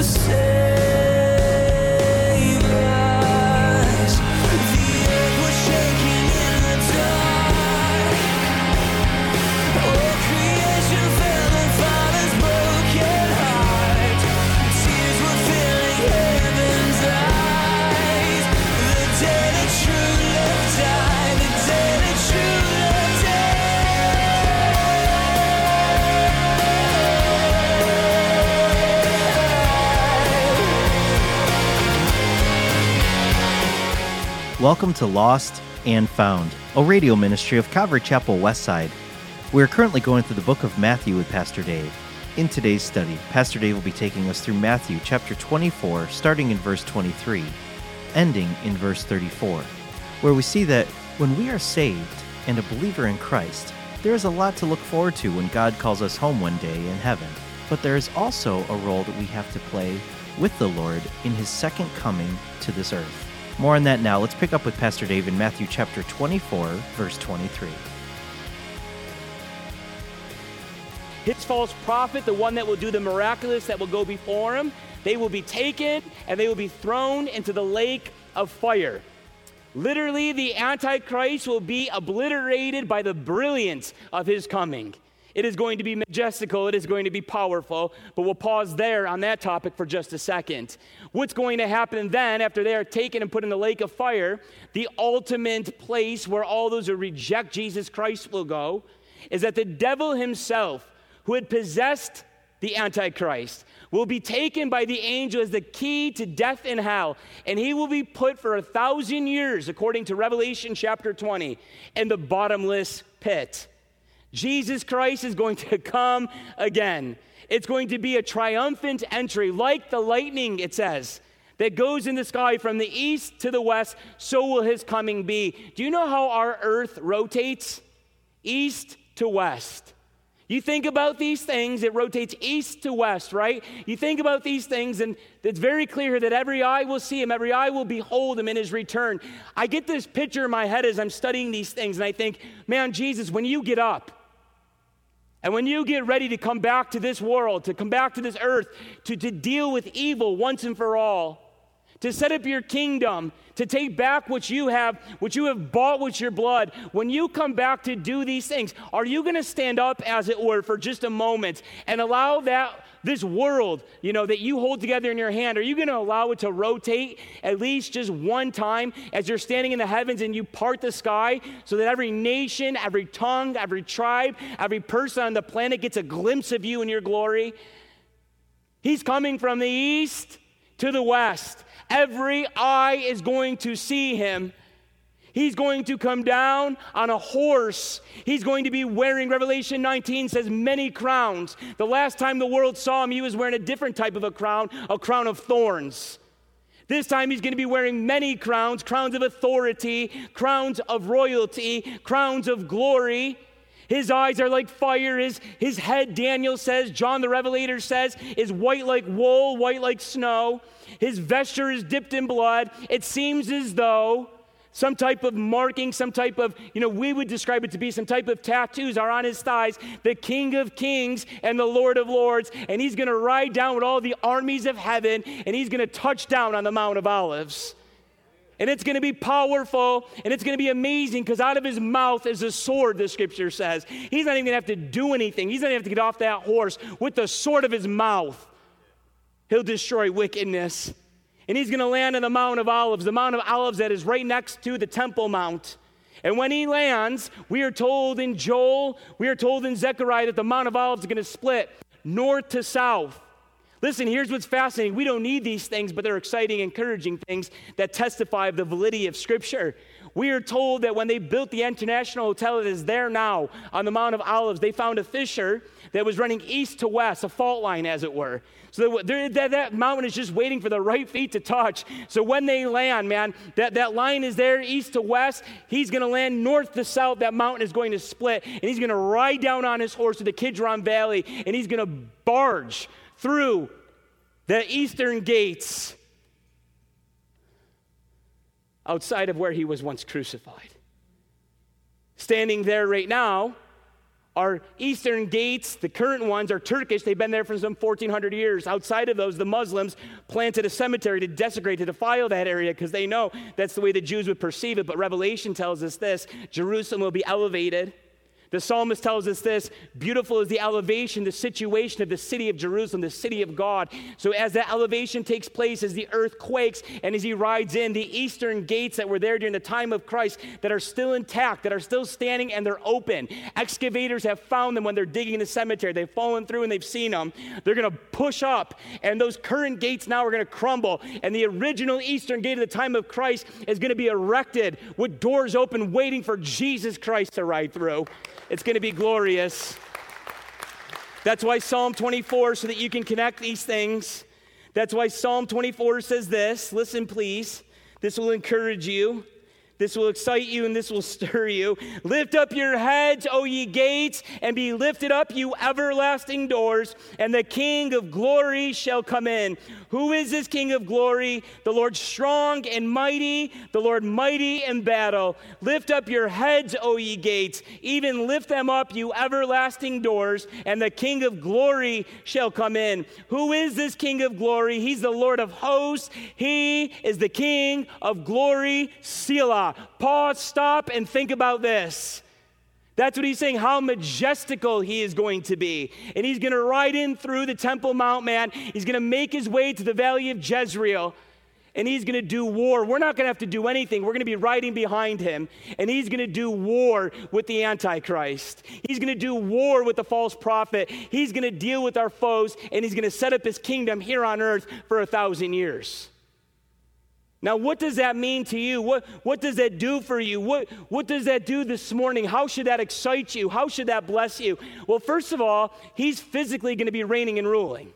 Welcome to Lost and Found, a radio ministry of Calvary Chapel Westside. We are currently going through the book of Matthew with Pastor Dave. In today's study, Pastor Dave will be taking us through Matthew chapter 24, starting in verse 23, ending in verse 34, where we see that when we are saved and a believer in Christ, there is a lot to look forward to when God calls us home one day in heaven. But there is also a role that we have to play with the Lord in His second coming to this earth. More on that now. Let's pick up with Pastor Dave in Matthew chapter 24, verse 23. His false prophet, the one that will do the miraculous that will go before him, they will be taken and they will be thrown into the lake of fire. Literally, the Antichrist will be obliterated by the brilliance of his coming. It is going to be majestical. It is going to be powerful. But we'll pause there on that topic for just a second. What's going to happen then after they are taken and put in the lake of fire, the ultimate place where all those who reject Jesus Christ will go, is that the devil himself, who had possessed the Antichrist, will be taken by the angel as the key to death and hell, and he will be put for 1,000 years, according to Revelation chapter 20, in the bottomless pit. Jesus Christ is going to come again. It's going to be a triumphant entry, like the lightning, it says, that goes in the sky from the east to the west, so will his coming be. Do you know how our earth rotates? East to west. You think about these things, it rotates east to west, right? You think about these things, and it's very clear that every eye will see him, every eye will behold him in his return. I get this picture in my head as I'm studying these things, and I think, man, Jesus, when you get up, and when you get ready to come back to this world, to come back to this earth, to deal with evil once and for all, to set up your kingdom, to take back what you have bought with your blood, when you come back to do these things, are you going to stand up, as it were, for just a moment and allow this world, that you hold together in your hand, are you going to allow it to rotate at least just one time as you're standing in the heavens and you part the sky so that every nation, every tongue, every tribe, every person on the planet gets a glimpse of you in your glory? He's coming from the east to the west. Every eye is going to see him. He's going to come down on a horse. He's going to be wearing, Revelation 19 says, many crowns. The last time the world saw him, he was wearing a different type of a crown of thorns. This time he's going to be wearing many crowns, crowns of authority, crowns of royalty, crowns of glory. His eyes are like fire. His head, Daniel says, John the Revelator says, is white like wool, white like snow. His vesture is dipped in blood. It seems as though some type of marking, some type of, we would describe it to be some type of tattoos are on his thighs. The King of Kings and the Lord of Lords. And he's going to ride down with all the armies of heaven. And he's going to touch down on the Mount of Olives. And it's going to be powerful, and it's going to be amazing, because out of his mouth is a sword, the scripture says. He's not even going to have to do anything. He's not going to have to get off that horse. With the sword of his mouth, he'll destroy wickedness. And he's going to land on the Mount of Olives that is right next to the Temple Mount. And when he lands, we are told in Joel, we are told in Zechariah that the Mount of Olives is going to split north to south. Listen, here's what's fascinating. We don't need these things, but they're exciting, encouraging things that testify of the validity of Scripture. We are told that when they built the International Hotel that is there now on the Mount of Olives, they found a fissure that was running east to west, a fault line, as it were. So that mountain is just waiting for the right feet to touch. So when they land, man, that line is there east to west. He's going to land north to south. That mountain is going to split, and he's going to ride down on his horse to the Kidron Valley, and he's going to barge through the eastern gates outside of where he was once crucified. Standing there right now Our eastern gates, the current ones, are Turkish. They've been there for some 1,400 years. Outside of those, the Muslims planted a cemetery to desecrate, to defile that area because they know that's the way the Jews would perceive it. But Revelation tells us this: Jerusalem will be elevated. The psalmist tells us this: beautiful is the elevation, the situation of the city of Jerusalem, the city of God. So as that elevation takes place, as the earth quakes, and as he rides in, the eastern gates that were there during the time of Christ that are still intact, that are still standing, and they're open. Excavators have found them when they're digging the cemetery. They've fallen through and they've seen them. They're going to push up, and those current gates now are going to crumble, and the original eastern gate of the time of Christ is going to be erected with doors open, waiting for Jesus Christ to ride through. It's going to be glorious. That's why Psalm 24, so that you can connect these things. That's why Psalm 24 says this. Listen, please. This will encourage you. This will excite you, and this will stir you. Lift up your heads, O ye gates, and be lifted up, you everlasting doors, and the King of glory shall come in. Who is this King of glory? The Lord strong and mighty, the Lord mighty in battle. Lift up your heads, O ye gates, even lift them up, you everlasting doors, and the King of glory shall come in. Who is this King of glory? He's the Lord of hosts. He is the King of glory. Selah. Pause, stop, and think about this. That's what he's saying, how majestical he is going to be. And he's going to ride in through the Temple Mount, man. He's going to make his way to the valley of Jezreel, and he's going to do war. We're not going to have to do anything. We're going to be riding behind him, and he's going to do war with the Antichrist. He's going to do war with the false prophet. He's going to deal with our foes, and he's going to set up his kingdom here on earth for 1,000 years. Now, what does that mean to you? What does that do for you? What does that do this morning? How should that excite you? How should that bless you? Well, first of all, he's physically going to be reigning and ruling.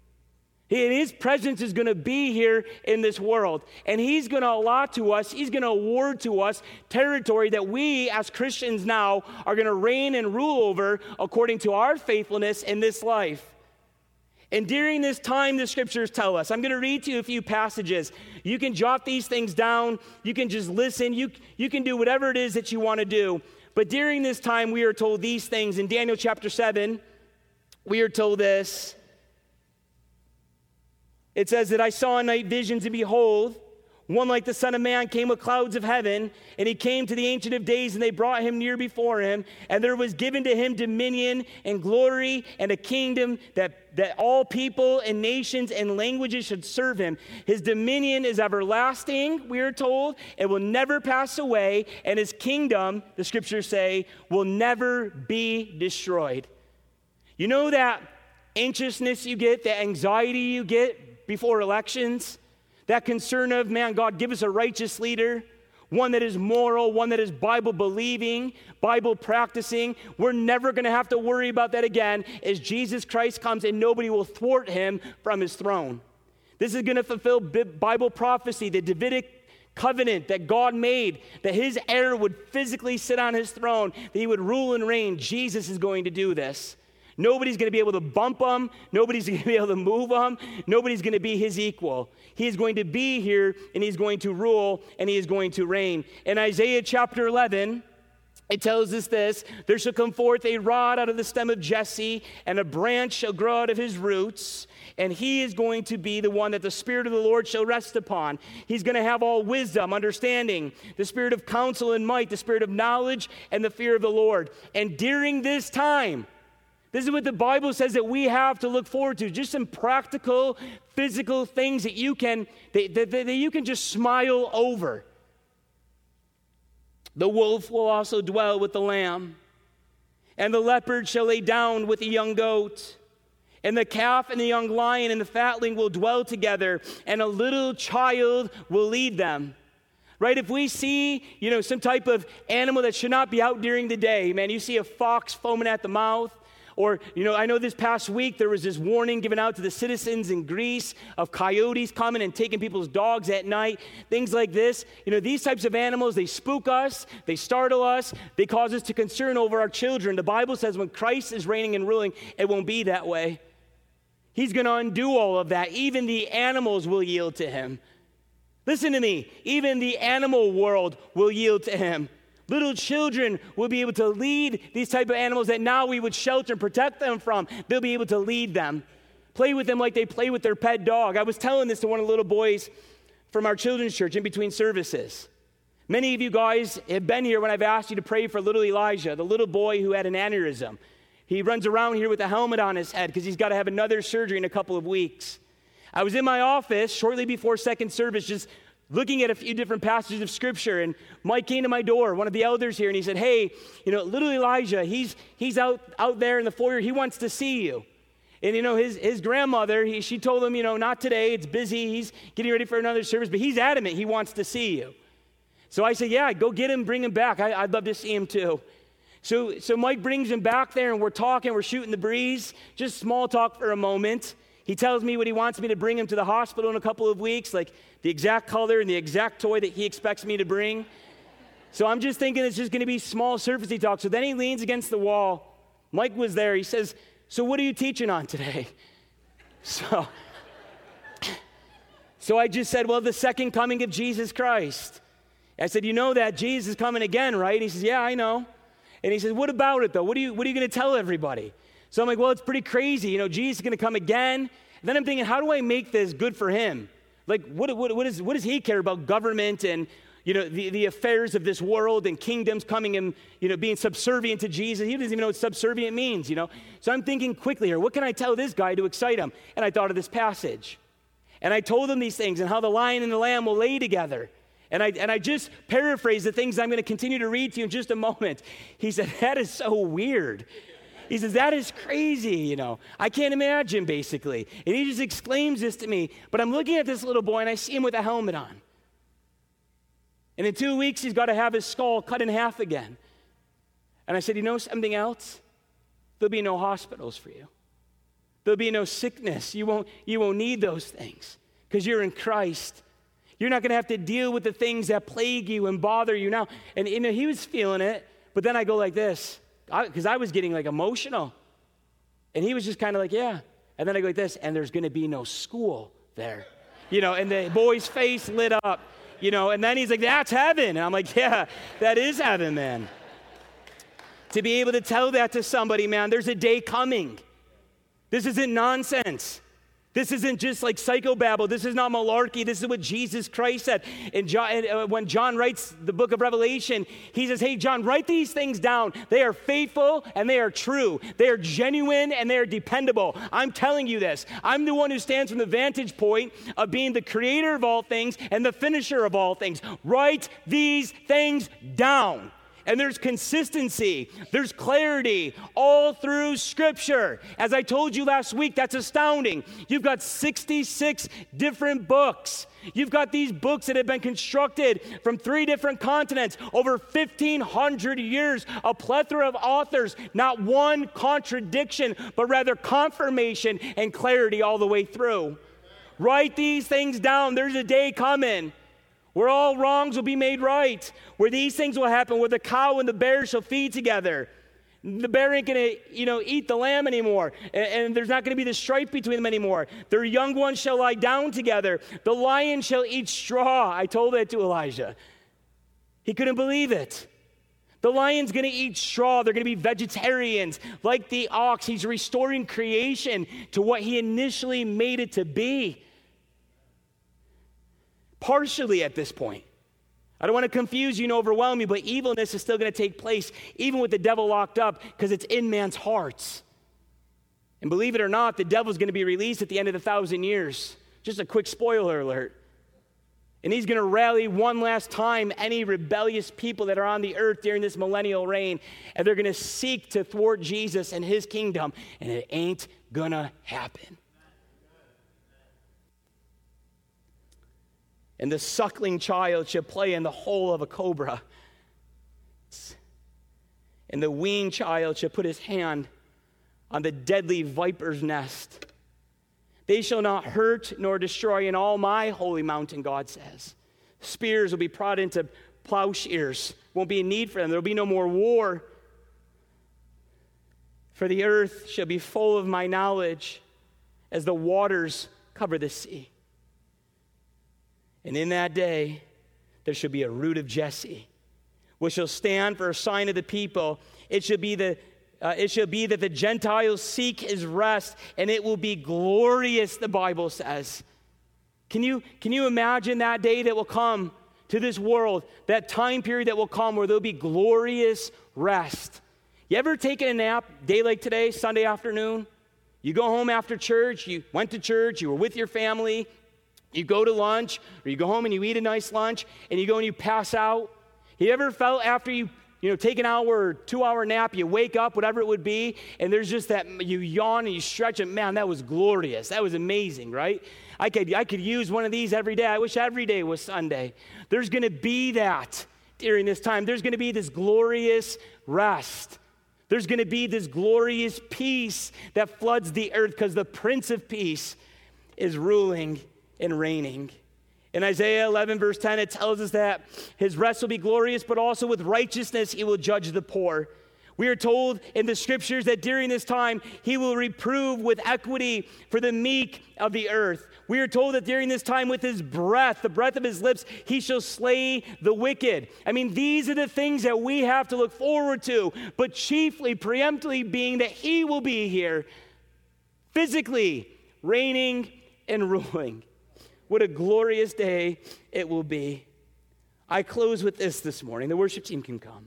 His presence is going to be here in this world. And he's going to allot to us, he's going to award to us territory that we as Christians now are going to reign and rule over according to our faithfulness in this life. And during this time, the scriptures tell us, I'm going to read to you a few passages. You can jot these things down. You can just listen. You can do whatever it is that you want to do. But during this time, we are told these things. In Daniel chapter 7, we are told this. It says that I saw in night visions, and behold, one like the Son of Man came with clouds of heaven, and he came to the Ancient of Days, and they brought him near before him, and there was given to him dominion and glory and a kingdom that all people and nations and languages should serve him. His dominion is everlasting, we are told. It will never pass away, and his kingdom, the scriptures say, will never be destroyed. You know that anxiousness you get, that anxiety you get before elections? That concern of, man, God, give us a righteous leader, one that is moral, one that is Bible-believing, Bible-practicing. We're never going to have to worry about that again as Jesus Christ comes, and nobody will thwart him from his throne. This is going to fulfill Bible prophecy, the Davidic covenant that God made, that his heir would physically sit on his throne, that he would rule and reign. Jesus is going to do this. Nobody's going to be able to bump him. Nobody's going to be able to move him. Nobody's going to be his equal. He's going to be here, and he's going to rule, and he is going to reign. In Isaiah chapter 11, it tells us this: there shall come forth a rod out of the stem of Jesse, and a branch shall grow out of his roots, and he is going to be the one that the Spirit of the Lord shall rest upon. He's going to have all wisdom, understanding, the spirit of counsel and might, the spirit of knowledge, and the fear of the Lord. And during this time, this is what the Bible says that we have to look forward to, just some practical, physical things that you can just smile over. The wolf will also dwell with the lamb, and the leopard shall lay down with the young goat, and the calf and the young lion and the fatling will dwell together, and a little child will lead them. Right? If we see, some type of animal that should not be out during the day, man, you see a fox foaming at the mouth. Or, I know this past week there was this warning given out to the citizens in Greece of coyotes coming and taking people's dogs at night, things like this. These types of animals, they spook us, they startle us, they cause us to concern over our children. The Bible says when Christ is reigning and ruling, it won't be that way. He's going to undo all of that. Even the animals will yield to him. Listen to me. Even the animal world will yield to him. Little children will be able to lead these type of animals that now we would shelter and protect them from. They'll be able to lead them, play with them like they play with their pet dog. I was telling this to one of the little boys from our children's church in between services. Many of you guys have been here when I've asked you to pray for little Elijah, the little boy who had an aneurysm. He runs around here with a helmet on his head because he's got to have another surgery in a couple of weeks. I was in my office shortly before second service just looking at a few different passages of Scripture, and Mike came to my door, one of the elders here, and he said, hey, little Elijah, he's out there in the foyer. He wants to see you. And, his grandmother, she told him, not today. It's busy. He's getting ready for another service, but he's adamant he wants to see you. So I said, yeah, go get him, bring him back. I'd love to see him too. So Mike brings him back there, and we're talking, we're shooting the breeze, just small talk for a moment. He tells me what he wants me to bring him to the hospital in a couple of weeks, like the exact color and the exact toy that he expects me to bring. So I'm just thinking it's just going to be small surfacey talk. So then he leans against the wall. Mike was there. He says, so what are you teaching on today? So I just said, well, the second coming of Jesus Christ. I said, you know that Jesus is coming again, right? He says, yeah, I know. And he says, what about it, though? What are you going to tell everybody? So I'm like, well, it's pretty crazy. Jesus is going to come again. And then I'm thinking, how do I make this good for him? Like, what does he care about government and, the affairs of this world and kingdoms coming and, being subservient to Jesus? He doesn't even know what subservient means, So I'm thinking quickly here, what can I tell this guy to excite him? And I thought of this passage. And I told him these things and how the lion and the lamb will lay together. And I just paraphrased the things I'm going to continue to read to you in just a moment. He said, that is so weird. He says, that is crazy, I can't imagine, basically. And he just exclaims this to me. But I'm looking at this little boy, and I see him with a helmet on. And in 2 weeks, he's got to have his skull cut in half again. And I said, something else? There'll be no hospitals for you. There'll be no sickness. You won't need those things because you're in Christ. You're not going to have to deal with the things that plague you and bother you now. And he was feeling it, but then I go like this, because I was getting like emotional. And he was just kind of like, yeah. And then I go like this, and there's going to be no school there. And the boy's face lit up, and then he's like, that's heaven. And I'm like, yeah, that is heaven, man. To be able to tell that to somebody, man, there's a day coming. This isn't nonsense. This isn't just like psychobabble. This is not malarkey. This is what Jesus Christ said. And when John writes the book of Revelation, he says, hey, John, write these things down. They are faithful and they are true. They are genuine and they are dependable. I'm telling you this. I'm the one who stands from the vantage point of being the creator of all things and the finisher of all things. Write these things down. And there's consistency, there's clarity all through Scripture. As I told you last week, that's astounding. You've got 66 different books. You've got these books that have been constructed from 3 different continents, over 1,500 years, a plethora of authors, not one contradiction, but rather confirmation and clarity all the way through. Write these things down. There's a day coming where all wrongs will be made right, where these things will happen, where the cow and the bear shall feed together. The bear ain't going to, eat the lamb anymore, and there's not going to be the strife between them anymore. Their young ones shall lie down together. The lion shall eat straw. I told that to Elijah. He couldn't believe it. The lion's going to eat straw. They're going to be vegetarians. Like the ox, he's restoring creation to what he initially made it to be. Partially at this point. I don't want to confuse you and overwhelm you, but evilness is still going to take place, even with the devil locked up, because it's in man's hearts. And believe it or not, the devil's going to be released at the end of the 1,000 years. Just a quick spoiler alert. And he's going to rally one last time any rebellious people that are on the earth during this millennial reign, and they're going to seek to thwart Jesus and his kingdom, and it ain't going to happen. And the suckling child shall play in the hole of a cobra. And the weaned child shall put his hand on the deadly viper's nest. They shall not hurt nor destroy in all my holy mountain, God says. Spears will be brought into plowshares. Won't be a need for them. There will be no more war. For the earth shall be full of my knowledge as the waters cover the sea. And in that day, there shall be a root of Jesse, which shall stand for a sign of the people. It shall be that the Gentiles seek his rest, and it will be glorious, the Bible says. Can you imagine that day that will come to this world, that time period that will come where there'll be glorious rest? You ever taken a nap, day like today, Sunday afternoon? You go home after church, you went to church, you were with your family, you go to lunch, or you go home and you eat a nice lunch, and you go and you pass out. You ever felt after you take an hour or 2-hour nap, you wake up, whatever it would be, and there's just that, you yawn and you stretch, and man, that was glorious. That was amazing, right? I could use one of these every day. I wish every day was Sunday. There's going to be that during this time. There's going to be this glorious rest. There's going to be this glorious peace that floods the earth because the Prince of Peace is ruling and reigning. In Isaiah 11, verse 10, it tells us that his rest will be glorious, but also with righteousness he will judge the poor. We are told in the scriptures that during this time he will reprove with equity for the meek of the earth. We are told that during this time with his breath, the breath of his lips, he shall slay the wicked. I mean, these are the things that we have to look forward to, but chiefly, preemptively being that he will be here physically reigning and ruling. What a glorious day it will be. I close with this morning. The worship team can come.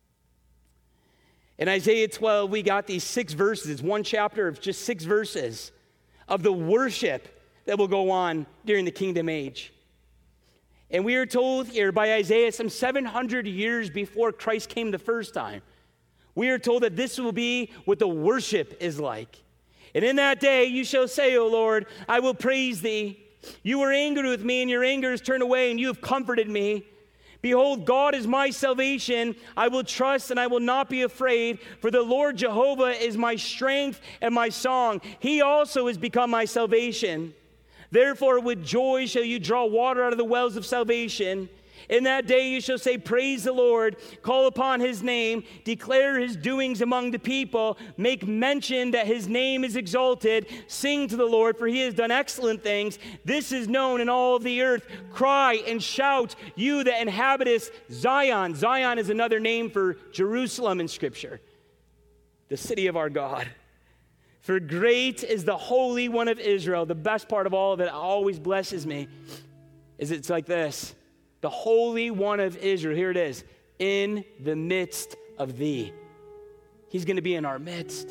In Isaiah 12, we got these 6 verses. It's one chapter of just 6 verses of the worship that will go on during the kingdom age. And we are told here by Isaiah some 700 years before Christ came the first time. We are told that this will be what the worship is like. And in that day you shall say, O Lord, I will praise thee. You were angry with me, and your anger is turned away, and you have comforted me. Behold, God is my salvation. I will trust, and I will not be afraid, for the Lord Jehovah is my strength and my song. He also has become my salvation. Therefore, with joy shall you draw water out of the wells of salvation. In that day you shall say, praise the Lord, call upon his name, declare his doings among the people, make mention that his name is exalted, sing to the Lord, for he has done excellent things. This is known in all of the earth. Cry and shout, you that inhabitest Zion. Zion is another name for Jerusalem in Scripture, the city of our God. For great is the Holy One of Israel. The best part of all of it always blesses me is it's like this. The Holy One of Israel, here it is, in the midst of thee. He's going to be in our midst.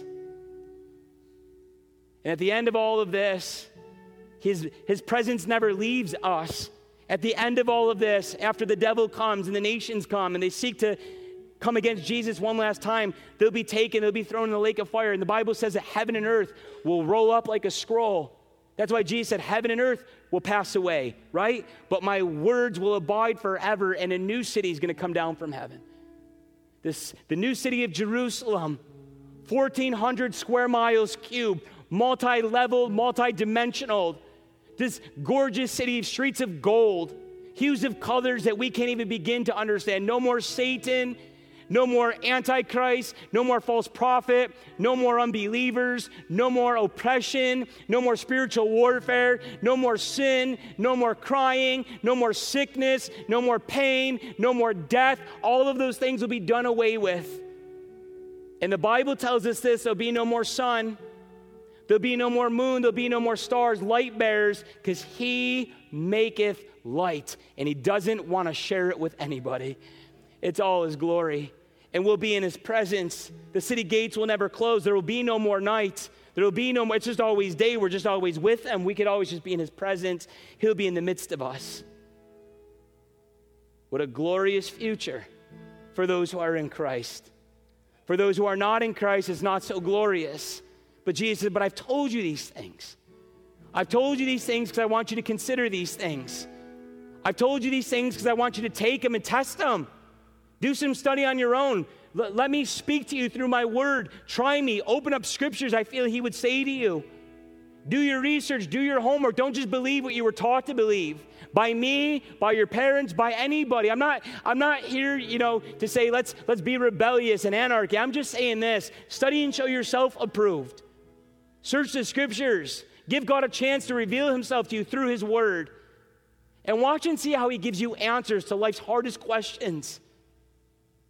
And at the end of all of this, his presence never leaves us. At the end of all of this, after the devil comes and the nations come and they seek to come against Jesus one last time, they'll be taken, they'll be thrown in the lake of fire. And the Bible says that heaven and earth will roll up like a scroll. That's why Jesus said heaven and earth will pass away, right? But my words will abide forever, and a new city is going to come down from heaven. The new city of Jerusalem, 1,400 square miles cubed, multi-leveled, multi-dimensional. This gorgeous city of streets of gold, hues of colors that we can't even begin to understand. No more Satan. No more Antichrist, no more false prophet, no more unbelievers, no more oppression, no more spiritual warfare, no more sin, no more crying, no more sickness, no more pain, no more death. All of those things will be done away with. And the Bible tells us this, there'll be no more sun, there'll be no more moon, there'll be no more stars, light bearers, because he maketh light, and he doesn't want to share it with anybody. It's all his glory. And we'll be in his presence. The city gates will never close. There will be no more night. There will be no more. It's just always day. We're just always with him. We could always just be in his presence. He'll be in the midst of us. What a glorious future for those who are in Christ. For those who are not in Christ, it's not so glorious. But Jesus said, but I've told you these things. I've told you these things because I want you to consider these things. I've told you these things because I want you to take them and test them. Do some study on your own. Let me speak to you through my word. Try me. Open up scriptures I feel he would say to you. Do your research. Do your homework. Don't just believe what you were taught to believe. By me, by your parents, by anybody. I'm not here, to say let's be rebellious and anarchy. I'm just saying this. Study and show yourself approved. Search the scriptures. Give God a chance to reveal himself to you through his word. And watch and see how he gives you answers to life's hardest questions.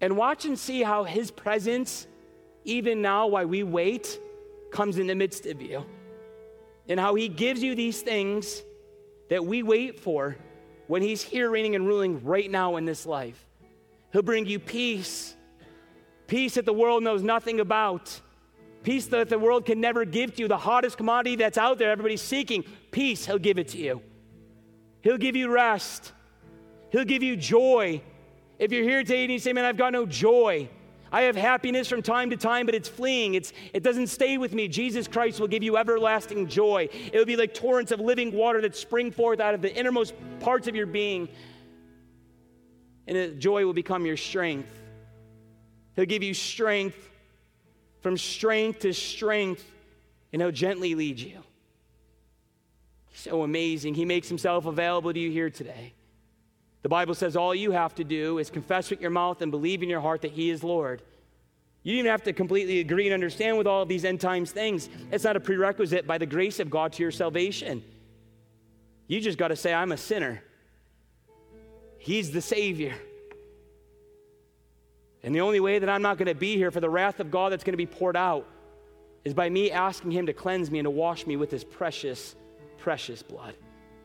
And watch and see how his presence, even now while we wait, comes in the midst of you. And how he gives you these things that we wait for when he's here reigning and ruling right now in this life. He'll bring you peace. Peace that the world knows nothing about. Peace that the world can never give to you. The hottest commodity that's out there, everybody's seeking. Peace, he'll give it to you. He'll give you rest. He'll give you joy. If you're here today and you say, man, I've got no joy. I have happiness from time to time, but it's fleeing. It doesn't stay with me. Jesus Christ will give you everlasting joy. It will be like torrents of living water that spring forth out of the innermost parts of your being. And the joy will become your strength. He'll give you strength from strength to strength, and he'll gently lead you. So amazing. He makes himself available to you here today. The Bible says all you have to do is confess with your mouth and believe in your heart that he is Lord. You don't even have to completely agree and understand with all of these end times things. It's not a prerequisite by the grace of God to your salvation. You just got to say, I'm a sinner. He's the Savior. And the only way that I'm not going to be here for the wrath of God that's going to be poured out is by me asking him to cleanse me and to wash me with his precious, precious blood.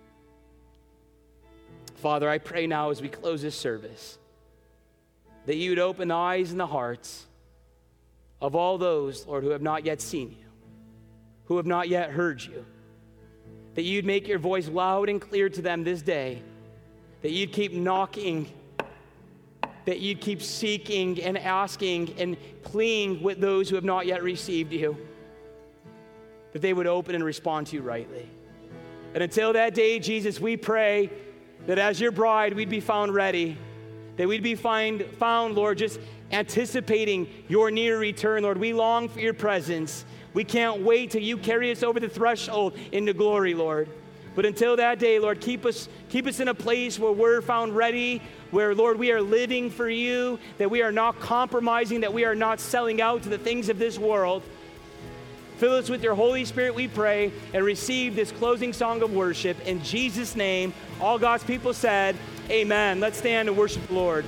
Father, I pray now as we close this service that you would open the eyes and the hearts of all those, Lord, who have not yet seen you, who have not yet heard you, that you'd make your voice loud and clear to them this day, that you'd keep knocking, that you'd keep seeking and asking and pleading with those who have not yet received you, that they would open and respond to you rightly. And until that day, Jesus, we pray that as your bride, we'd be found ready, that we'd be found, Lord, just anticipating your near return. Lord, we long for your presence. We can't wait till you carry us over the threshold into glory, Lord. But until that day, Lord, keep us in a place where we're found ready, where, Lord, we are living for you, that we are not compromising, that we are not selling out to the things of this world. Fill us with your Holy Spirit, we pray, and receive this closing song of worship. In Jesus' name, all God's people said, amen. Let's stand and worship the Lord.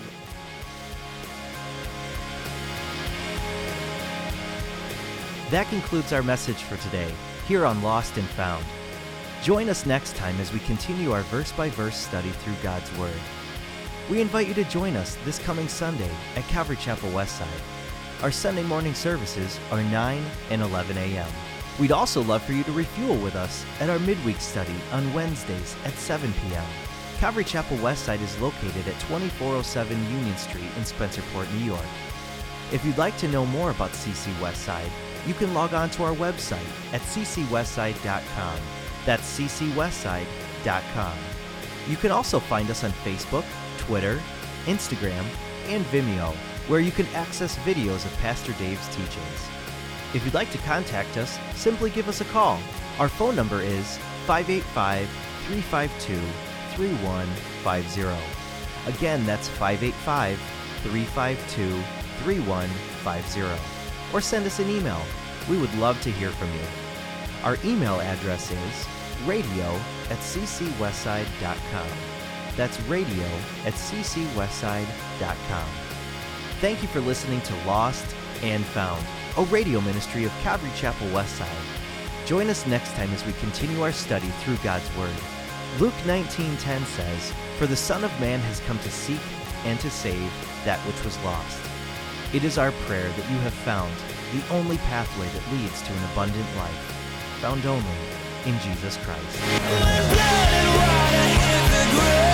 That concludes our message for today, here on Lost and Found. Join us next time as we continue our verse-by-verse study through God's Word. We invite you to join us this coming Sunday at Calvary Chapel Westside. Our Sunday morning services are 9 and 11 a.m. We'd also love for you to refuel with us at our midweek study on Wednesdays at 7 p.m. Calvary Chapel Westside is located at 2407 Union Street in Spencerport, New York. If you'd like to know more about CC Westside, you can log on to our website at ccwestside.com. That's ccwestside.com. You can also find us on Facebook, Twitter, Instagram, and Vimeo, where you can access videos of Pastor Dave's teachings. If you'd like to contact us, simply give us a call. Our phone number is 585-352-3150. Again, that's 585-352-3150. Or send us an email. We would love to hear from you. Our email address is radio@ccwestside.com. That's radio@ccwestside.com. Thank you for listening to Lost and Found, a radio ministry of Calvary Chapel Westside. Join us next time as we continue our study through God's Word. Luke 19:10 says, "For the Son of Man has come to seek and to save that which was lost." It is our prayer that you have found the only pathway that leads to an abundant life, found only in Jesus Christ.